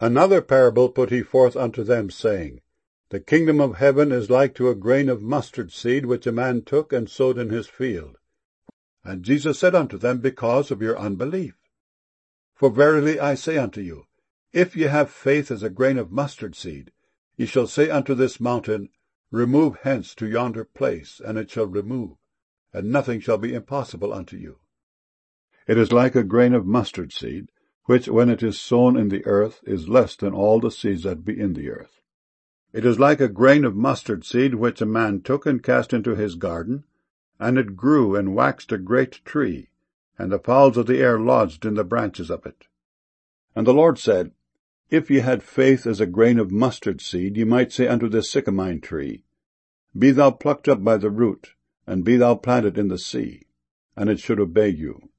Another parable put he forth unto them, saying, The kingdom of heaven is like to a grain of mustard seed, which a man took and sowed in his field. And Jesus said unto them, Because of your unbelief. For verily I say unto you, if ye have faith as a grain of mustard seed, ye shall say unto this mountain, Remove hence to yonder place, and it shall remove, and nothing shall be impossible unto you. It is like a grain of mustard seed, which, when it is sown in the earth, is less than all the seeds that be in the earth. It is like a grain of mustard seed, which a man took and cast into his garden, and it grew and waxed a great tree, and the fowls of the air lodged in the branches of it. And the Lord said, If ye had faith as a grain of mustard seed, ye might say unto this sycamine tree, Be thou plucked up by the root, and be thou planted in the sea, and it should obey you.